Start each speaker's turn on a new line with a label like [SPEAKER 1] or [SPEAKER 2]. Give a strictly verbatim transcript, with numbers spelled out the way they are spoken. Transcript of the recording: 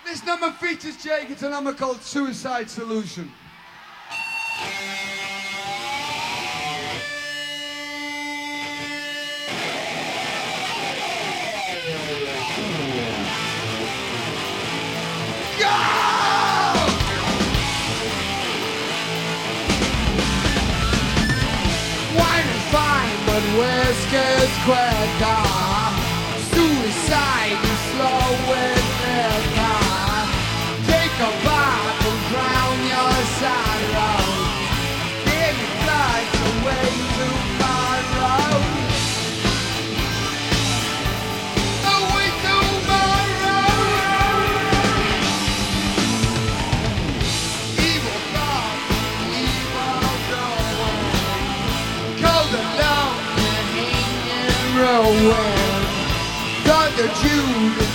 [SPEAKER 1] This number features Jake. It's a number called Suicide Solution.
[SPEAKER 2] But whiskers quicker. Suicide is slow with liquor. Take a bath and drown your sorrow. Give your blood away tomorrow. Away tomorrow. Evil thoughts, evil going. Cold and lonely. Ruin, Doctor Jude.